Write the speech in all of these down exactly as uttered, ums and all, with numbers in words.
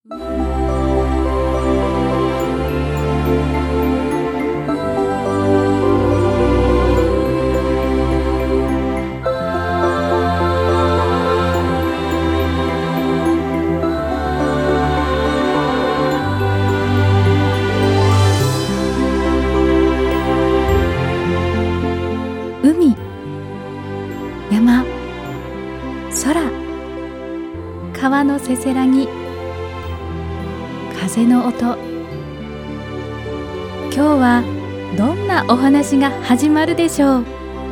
海、山、空、川のせせらぎ、風の音。今日はどんなお話が始まるでしょう。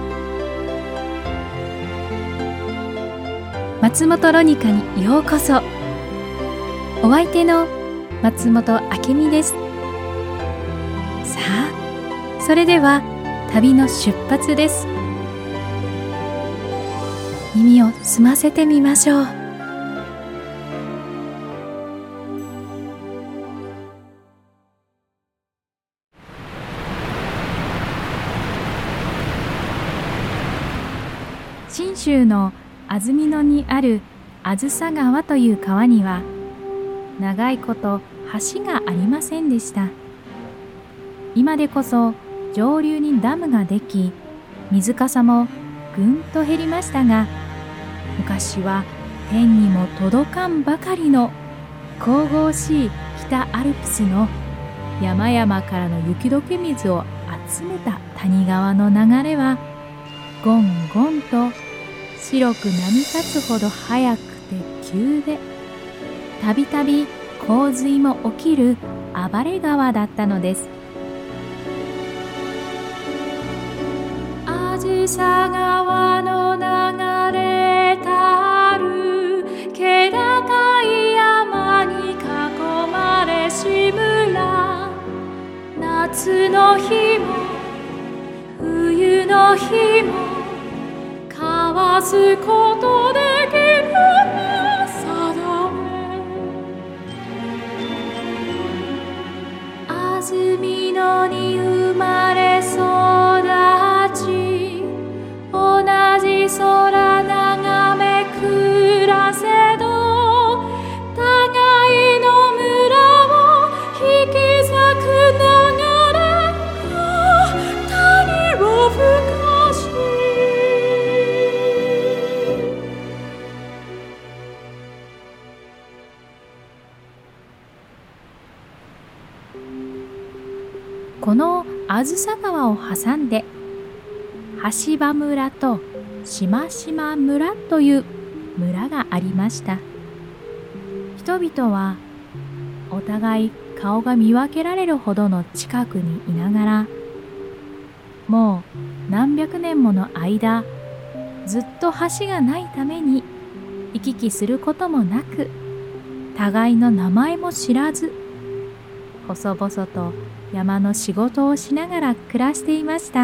松本ロニカにようこそ。お相手の松本明美です。さあ、それでは旅の出発です。耳を澄ませてみましょう。信州の安曇野にあるあずさ川という川には長いこと橋がありませんでした。今でこそ上流にダムができ、水かさもぐんと減りましたが、昔は天にも届かんばかりの神々しい北アルプスの山々からの雪解け水を集めた谷川の流れは、ゴンゴンと白く波立つほど速くて急で、たびたび洪水も起きる暴れ川だったのです。あずさ川の流れたる気高い山に囲まれし村、夏の日も冬の日も交わすことできるの定め。安曇野に生まれ育ち、同じ空眺め暮らせど、互いの村を引き裂く流れが谷を深し。このあずさ川を挟んで橋場村としましま村という村がありました。人々はお互い顔が見分けられるほどの近くにいながら、もう何百年もの間ずっと橋がないために行き来することもなく、互いの名前も知らず、細々と山の仕事をしながら暮らしていました。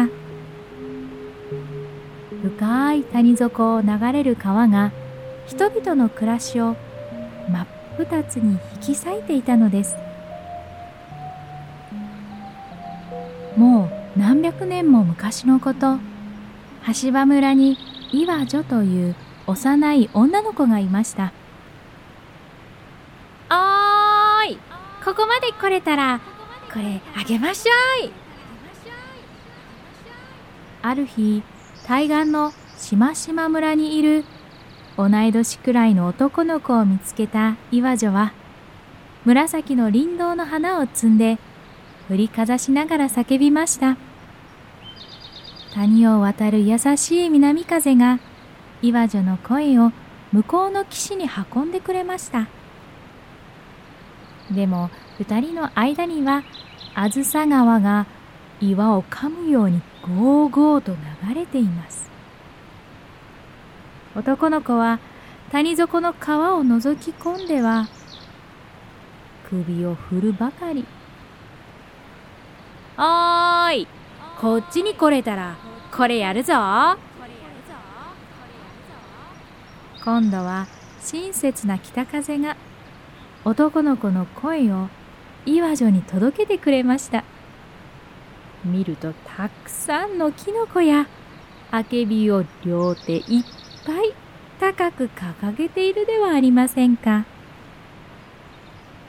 深い谷底を流れる川が人々の暮らしを真っ二つに引き裂いていたのです。もう何百年も昔のこと、橋場村に岩女という幼い女の子がいました。おーい、ここまで来れたらこれあげましょい。ある日、対岸のしましま村にいる同い年くらいの男の子を見つけた岩女は、紫の林道の花を摘んで振りかざしながら叫びました。谷を渡る優しい南風が岩女の声を向こうの岸に運んでくれました。でも二人の間にはあずさ川が岩を噛むようにゴーゴーと流れています。男の子は谷底の川を覗き込んでは首を振るばかり。おーい、こっちに来れたらこれやるぞ。今度は親切な北風が男の子の声を岩女に届けてくれました。見るとたくさんのキノコやあけびを両手いっぱい高く掲げているではありませんか。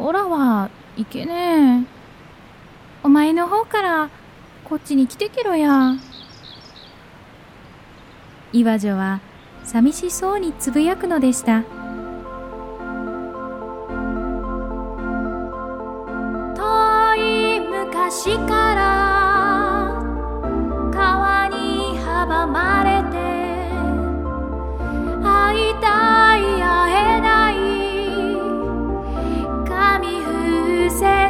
おらはいけねえ。お前の方からこっちに来てけろや。岩女は寂しそうにつぶやくのでした。遠い昔から川に阻まれて会いたい会えない紙風船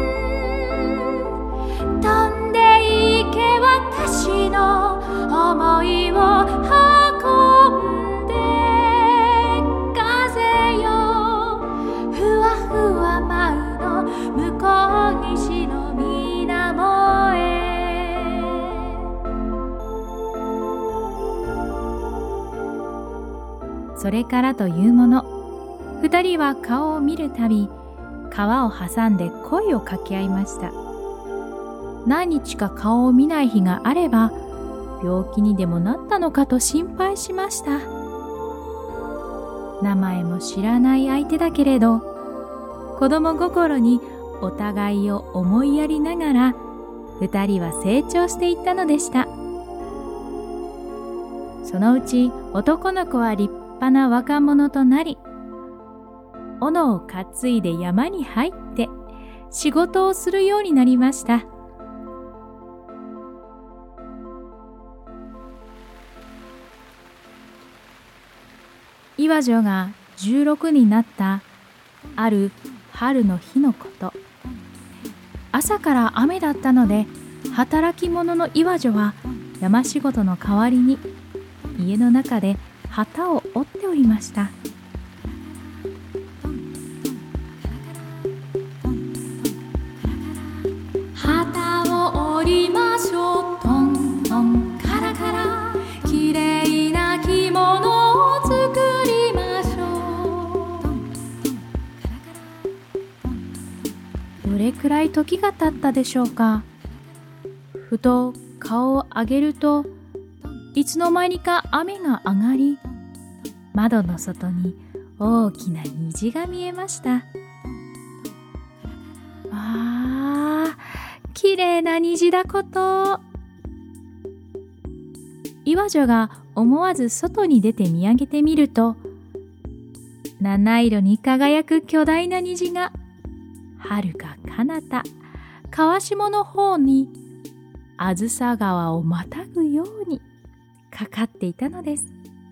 飛んでいけ私の想いを運んで風よふわふわ舞うの向こう岸の水面へ。それからというもの、二人は顔を見るたび川を挟んで声を掛け合いました。何日か顔を見ない日があれば病気にでもなったのかと心配しました。名前も知らない相手だけれど子供心にお互いを思いやりながら二人は成長していったのでした。そのうち男の子は立派な若者となり、斧を担いで山に入って仕事をするようになりました。岩女が十六になったある春の日のこと。朝から雨だったので働き者の岩女は山仕事の代わりに家の中で旗を折っておりました。旗を折りましょう、トントンカラカラ、きれいな着物を作りましょう。どれくらい時が経ったでしょうか。ふと顔を上げるといつの間にか雨が上がり、窓の外に大きな虹が見えました。わあ、きれいな虹だこと。岩女が思わず外に出て見上げてみると、七色に輝く巨大な虹が遥か彼方川下の方にあずさ川をまたぐようにかかっていたのです。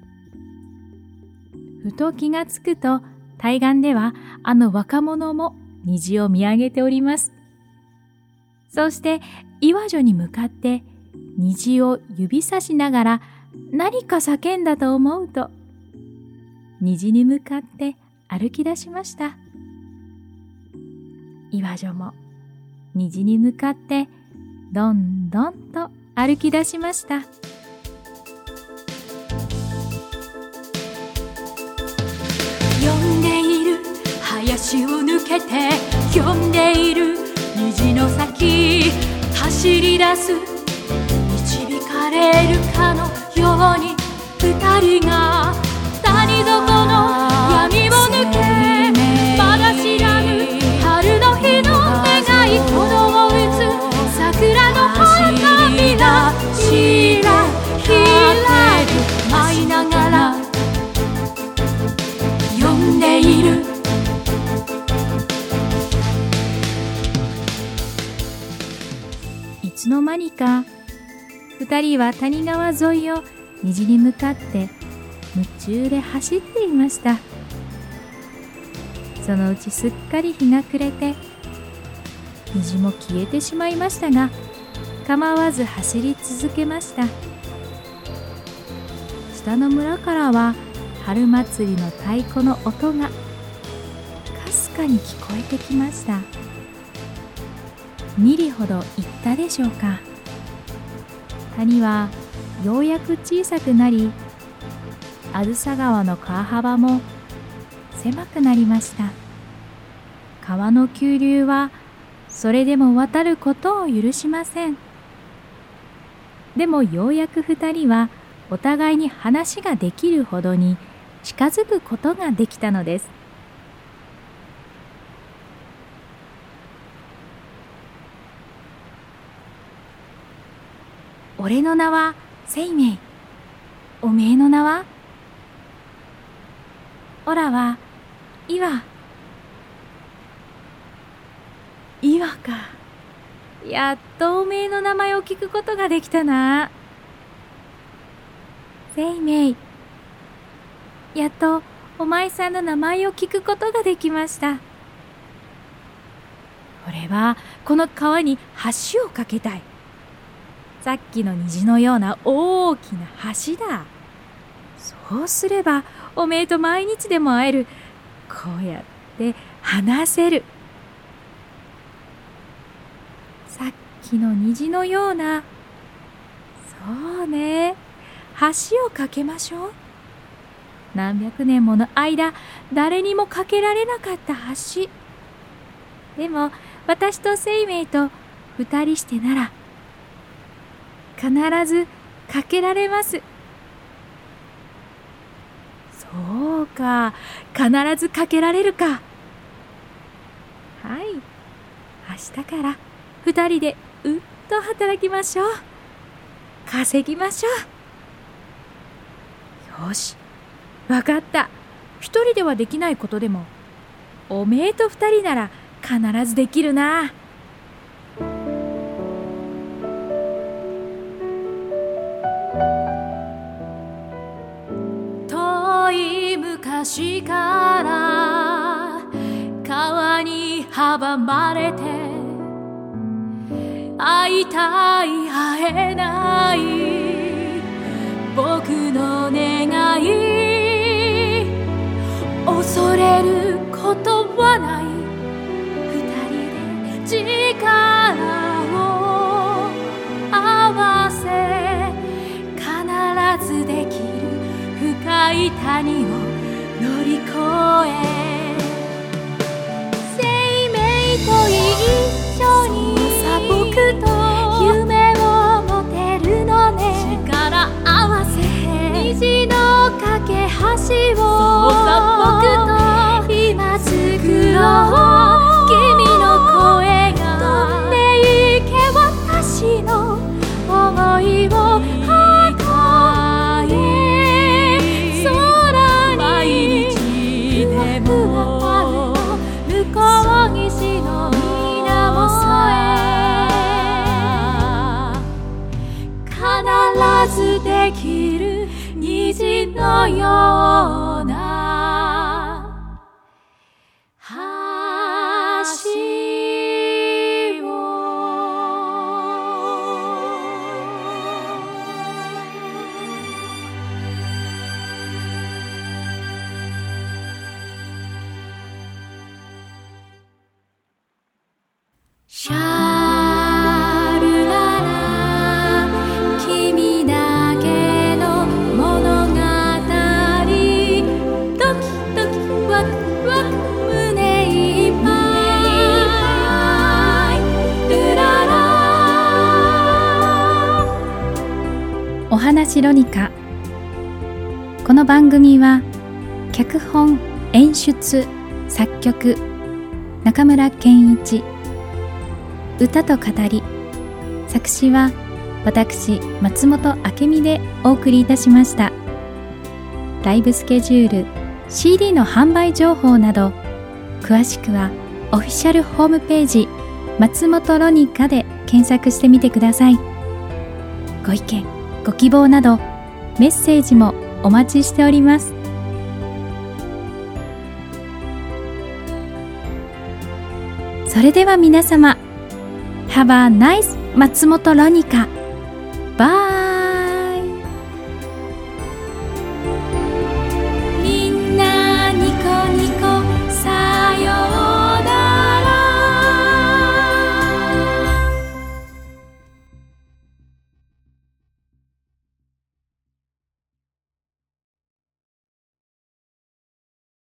ふと気がつくと対岸ではあの若者も虹を見上げております。そして岩女に向かって虹を指さしながら何か叫んだと思うと、虹に向かって歩き出しました。岩女も虹に向かってどんどんと歩き出しました。 呼んでいる林を抜けて、呼んでいる虹の先、走り出す導かれるかのように、二人が谷底の闇を抜け、まだ知らぬ春の日の願い、鼓動を打つ桜の花びらひらひらり舞いながら呼んでいる。 いつの間にか二人は谷川沿いを虹に向かって夢中で走っていました。そのうちすっかり日が暮れて虹も消えてしまいましたが、構わず走り続けました。下の村からは春祭りの太鼓の音がかすかに聞こえてきました。に里ほど行ったでしょうか。谷はようやく小さくなり、あずさ川の川幅も狭くなりました。川の急流はそれでも渡ることを許しません。でもようやく二人はお互いに話ができるほどに近づくことができたのです。 俺の名は生命。おめえの名は？おらは岩。岩か。やっとおめえの名前を聞くことができたな。生命。やっとお前さんの名前を聞くことができました。俺はこの川に橋を架けたい。さっきの虹のような大きな橋だ。そうすればおめえと毎日でも会える。こうやって話せる。さっきの虹のような。そうね、橋を架けましょう。何百年もの間誰にも架けられなかった橋。でも私と生命と二人してなら必ず架けられます。そうか、必ず架けられるか。はい、明日から二人でうっと働きましょう。稼ぎましょう。よし、わかった。一人ではできないことでもおめえと二人なら必ずできるな。 遠い昔から川に阻まれて会いたい会えない僕の願い、恐れることはない。二人で力を合わせ必ずできる深い谷を乗り越え、生命と一緒に僕と夢を持てるのね。力合わせ虹の架け橋をそうさ僕と今作ろう。君の声が飛んでいけ私の想いを運び、空に毎日でも向こう岸の水面へ必ずできる虹のような橋を。シャルララ君だけの物語、ドキドキワクワク胸いっぱい、ルララ。 お話ロニカ。この番組は脚本・演出・作曲中村健一、歌と語り作詞は私松本明美でお送りいたしました。ライブスケジュール、シーディー の販売情報など詳しくはオフィシャルホームページ松本ロニカで検索してみてください。ご意見ご希望などメッセージもお待ちしております。それでは皆様、Have a nice 松本ロニカ。バイ。